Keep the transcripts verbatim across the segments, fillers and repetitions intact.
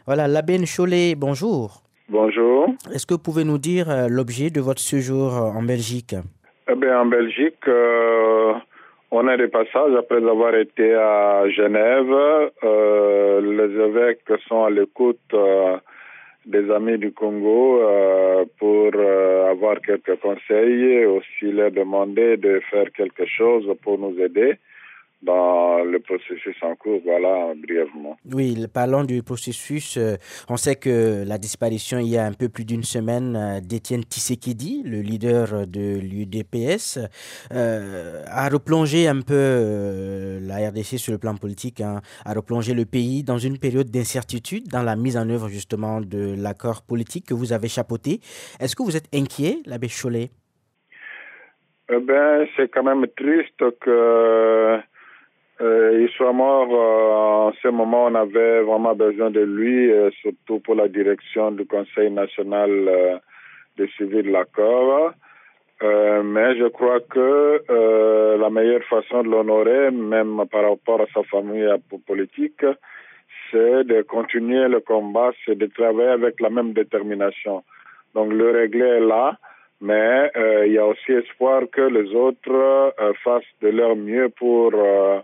Voilà, l'abbé Ncholet, bonjour. Bonjour. Est-ce que vous pouvez nous dire euh, l'objet de votre séjour euh, en Belgique? Eh bien, en Belgique, euh, on est de passage après avoir été à Genève. Euh, les évêques sont à l'écoute euh, des amis du Congo euh, pour euh, avoir quelques conseils et aussi leur demander de faire quelque chose pour nous aider dans le processus en cours. Voilà, brièvement. Oui, le- parlons du processus. euh, On sait que la disparition il y a un peu plus d'une semaine euh, d'Étienne Tshisekedi, le leader de l'U D P S, euh, a replongé un peu euh, la R D C sur le plan politique, hein, a replongé le pays dans une période d'incertitude dans la mise en œuvre justement de l'accord politique que vous avez chapeauté. Est-ce que vous êtes inquiet, l'abbé Chollet? Eh bien, c'est quand même triste que Euh, il soit mort euh, en ce moment, on avait vraiment besoin de lui, euh, surtout pour la direction du Conseil national euh, de suivi de l'accord. Euh, mais je crois que euh, la meilleure façon de l'honorer, même par rapport à sa famille politique, c'est de continuer le combat, c'est de travailler avec la même détermination. Donc le réglé est là, mais euh, il y a aussi espoir que les autres euh, fassent de leur mieux pour euh,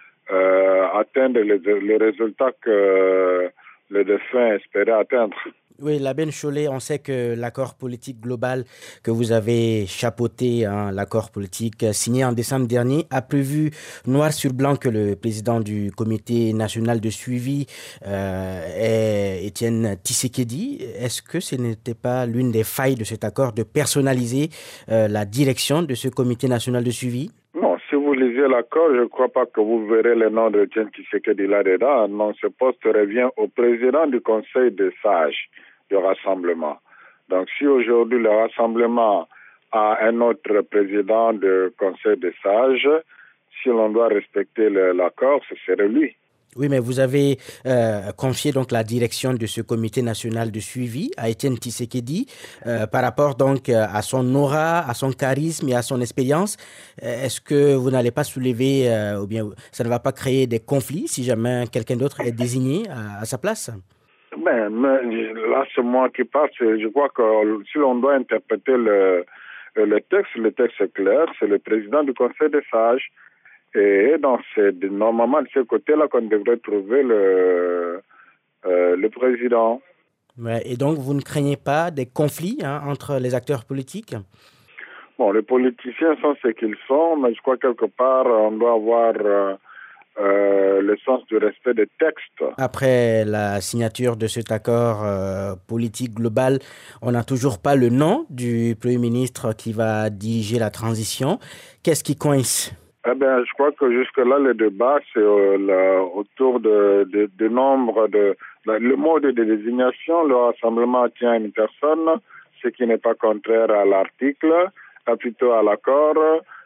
euh, atteindre les, les résultats que le défunt espérait atteindre. Oui, l'abbé Ncholet, on sait que l'accord politique global que vous avez chapeauté, hein, l'accord politique euh, signé en décembre dernier, a prévu noir sur blanc que le président du comité national de suivi euh, est Étienne Tshisekedi. Est-ce que ce n'était pas l'une des failles de cet accord de personnaliser euh, la direction de ce comité national de suivi? Non, si vous lisez l'accord, je ne crois pas que vous verrez le nom de Étienne Tshisekedi là-dedans. Non, ce poste revient au président du conseil des sages du rassemblement. Donc, si aujourd'hui le rassemblement a un autre président du conseil des sages, si l'on doit respecter le, l'accord, ce serait lui. Oui, mais vous avez euh, confié donc la direction de ce comité national de suivi à Étienne Tshisekedi euh, par rapport donc euh, à son aura, à son charisme et à son expérience. Euh, Est-ce que vous n'allez pas soulever euh, ou bien ça ne va pas créer des conflits si jamais quelqu'un d'autre est désigné à, à sa place? Ben, mais là, c'est moi qui parle. Je crois que si l'on doit interpréter le, le texte, le texte est clair. C'est le président du conseil des sages. Et donc, c'est normalement de ce côté-là qu'on devrait trouver le, euh, le président. Ouais, et donc, vous ne craignez pas des conflits hein, entre les acteurs politiques? Bon, les politiciens sont ce qu'ils sont, mais je crois quelque part, on doit avoir euh, euh, le sens du respect des textes. Après la signature de cet accord euh, politique global, on n'a toujours pas le nom du Premier ministre qui va diriger la transition. Qu'est-ce qui coince? Eh bien, je crois que jusque-là, le débat, c'est euh, là, autour de, de, de nombre de... La, le mode de désignation, le rassemblement tient à une personne, ce qui n'est pas contraire à l'article, à plutôt à l'accord.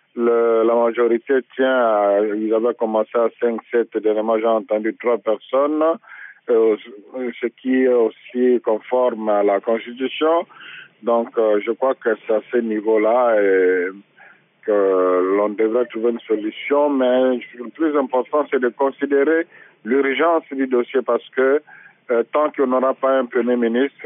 Le, la majorité tient à... Ils avaient commencé à cinq sept, dernièrement, j'ai entendu trois personnes, euh, ce qui est aussi conforme à la Constitution. Donc, euh, je crois que c'est à ce niveau-là... Et, que l'on devrait trouver une solution, mais le plus important, c'est de considérer l'urgence du dossier parce que euh, tant qu'on n'aura pas un Premier ministre,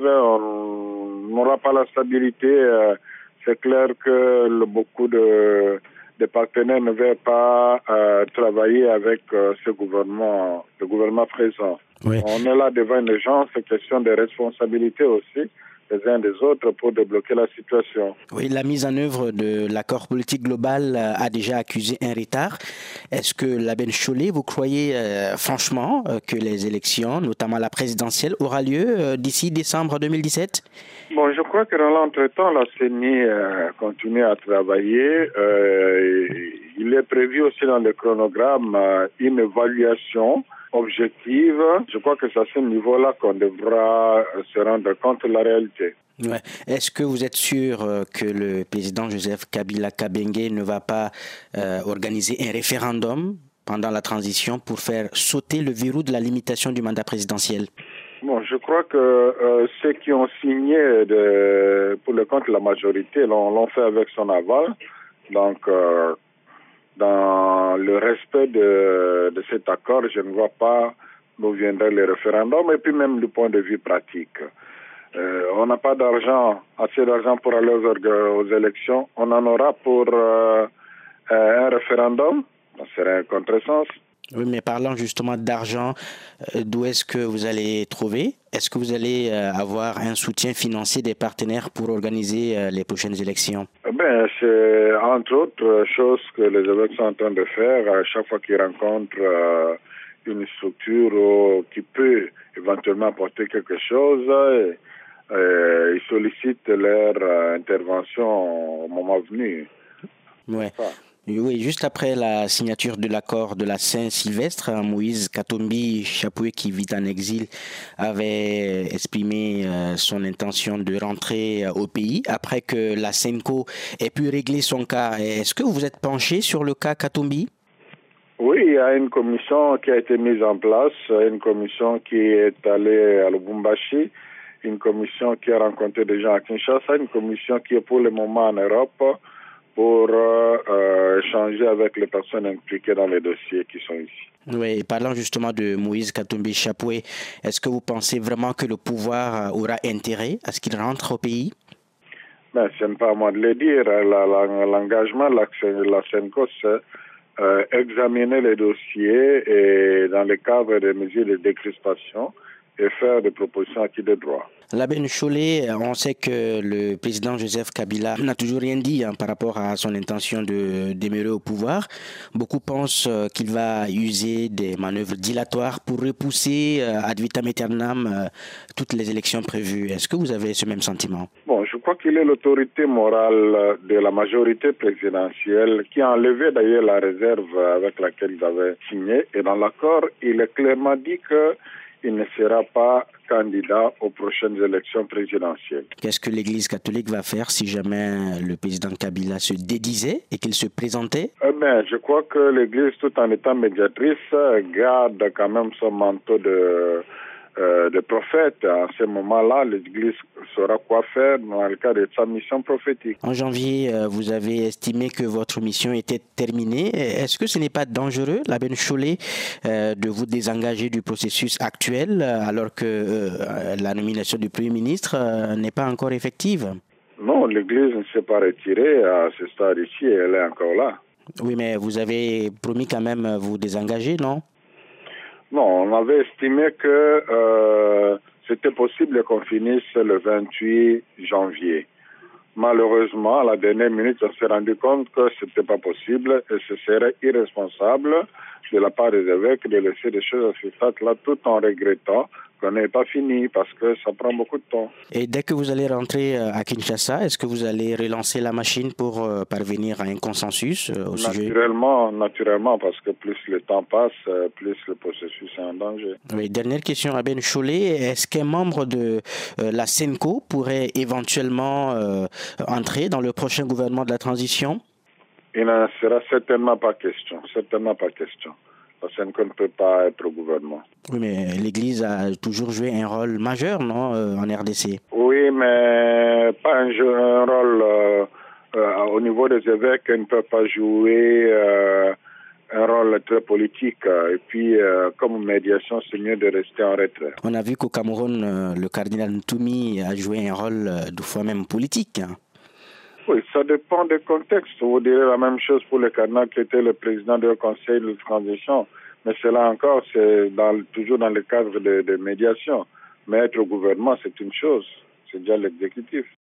on n'aura pas la stabilité. Euh, c'est clair que le, beaucoup de, de partenaires ne veulent pas euh, travailler avec euh, ce gouvernement, le gouvernement présent. Oui. On est là devant une urgence, c'est question de responsabilité aussi les uns des autres pour débloquer la situation. Oui, la mise en œuvre de l'accord politique global euh, a déjà accusé un retard. Est-ce que l'abbé Chollet, vous croyez euh, franchement euh, que les élections, notamment la présidentielle, aura lieu euh, d'ici décembre deux mille dix-sept? Bon, je crois que dans l'entretemps, la C E N I euh, continue à travailler. Euh, il est prévu aussi dans le chronogramme euh, une évaluation objective. Je crois que c'est à ce niveau-là qu'on devra se rendre compte de la réalité. Ouais. Est-ce que vous êtes sûr euh, que le président Joseph Kabila Kabengue ne va pas euh, organiser un référendum pendant la transition pour faire sauter le verrou de la limitation du mandat présidentiel? Bon, je crois que euh, ceux qui ont signé de, pour le compte de la majorité l'ont, l'ont fait avec son aval. Donc, euh, dans le respect de, de cet accord, je ne vois pas d'où viendraient les référendums, et puis même du point de vue pratique. Euh, on n'a pas d'argent, assez d'argent pour aller aux, aux élections. On en aura pour euh, un référendum. Ça serait un contresens. Oui, mais parlant justement d'argent, euh, d'où est-ce que vous allez trouver? Est-ce que vous allez euh, avoir un soutien financier des partenaires pour organiser euh, les prochaines élections? Ben, c'est entre autres choses que les évêques sont en train de faire à chaque fois qu'ils rencontrent euh, une structure euh, qui peut éventuellement apporter quelque chose. Et, Euh, ils sollicitent leur euh, intervention au moment venu. Ouais. Oui, juste après la signature de l'accord de la Saint-Sylvestre, Moïse Katumbi Chapoué, qui vit en exil, avait exprimé euh, son intention de rentrer euh, au pays après que la SENCO ait pu régler son cas. Est-ce que vous vous êtes penché sur le cas Katumbi? Oui, il y a une commission qui a été mise en place, une commission qui est allée à Lubumbashi, une commission qui a rencontré des gens à Kinshasa, une commission qui est pour le moment en Europe pour euh, euh, échanger avec les personnes impliquées dans les dossiers qui sont ici. Oui, parlant justement de Moïse Katumbi Chapoué, est-ce que vous pensez vraiment que le pouvoir aura intérêt à ce qu'il rentre au pays? Ben, ce n'est pas à moi de le dire. La, la, l'engagement de la, la SENCO, c'est euh, examiner les dossiers et dans le cadre des mesures de décrispation et faire des propositions acquises de droit. L'abbé Nchoulé, on sait que le président Joseph Kabila n'a toujours rien dit hein, par rapport à son intention de demeurer au pouvoir. Beaucoup pensent euh, qu'il va user des manœuvres dilatoires pour repousser euh, ad vitam aeternam euh, toutes les élections prévues. Est-ce que vous avez ce même sentiment? Bon, je crois qu'il est l'autorité morale de la majorité présidentielle qui a enlevé d'ailleurs la réserve avec laquelle ils avaient signé. Et dans l'accord, il est clairement dit que il ne sera pas candidat aux prochaines élections présidentielles. Qu'est-ce que l'Église catholique va faire si jamais le président Kabila se dédisait et qu'il se présentait? Eh bien, je crois que l'Église, tout en étant médiatrice, garde quand même son manteau de, euh, de prophète. À ce moment-là, l'Église saura quoi faire dans le cadre de sa mission prophétique. En janvier, vous avez estimé que votre mission était terminée. Est-ce que ce n'est pas dangereux, l'abbé Nchoulé, euh, de vous désengager du processus actuel alors que euh, la nomination du Premier ministre euh, n'est pas encore effective? Non, l'Église ne s'est pas retirée à ce stade ici, elle est encore là. Oui, mais vous avez promis quand même vous désengager, non? Non, on avait estimé que euh, c'était possible qu'on finisse le vingt-huit janvier. Malheureusement, à la dernière minute, on s'est rendu compte que ce n'était pas possible et ce serait irresponsable de la part des évêques de laisser des choses à ce stade-là tout en regrettant qu'on n'ait pas fini parce que ça prend beaucoup de temps. Et dès que vous allez rentrer à Kinshasa, est-ce que vous allez relancer la machine pour euh, parvenir à un consensus euh, au sujet? Naturellement, naturellement, parce que plus le temps passe, plus le processus est en danger. Oui, dernière question, Abbé Nchoulé. Est-ce qu'un membre de euh, la SENCO pourrait éventuellement euh, entrer dans le prochain gouvernement de la transition? Il n'en sera certainement pas question, certainement pas question. La SENCO ne peut pas être au gouvernement. Oui, mais l'Église a toujours joué un rôle majeur, non, euh, en R D C? Oui, mais pas un, jeu, un rôle euh, euh, au niveau des évêques, ils ne peuvent pas jouer euh, un rôle très politique. Et puis, euh, comme médiation, c'est mieux de rester en retrait. On a vu qu'au Cameroun, euh, le cardinal Ntoumi a joué un rôle euh, deux fois même politique. Hein. Oui, ça dépend du contexte. Vous direz la même chose pour le cardinal qui était le président du conseil de transition. Mais cela encore, c'est dans, toujours dans le cadre de, de médiation. Mais être au gouvernement, c'est une chose. C'est déjà l'exécutif.